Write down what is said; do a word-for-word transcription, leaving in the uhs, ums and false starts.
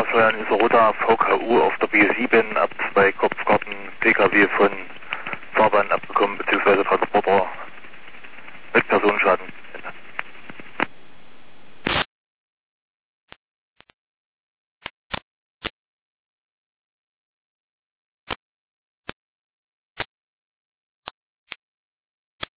soll ein Iserota V K U auf der B sieben ab zwei Kopfgarten P K W von Fahrbahn abgekommen bzw. Transporter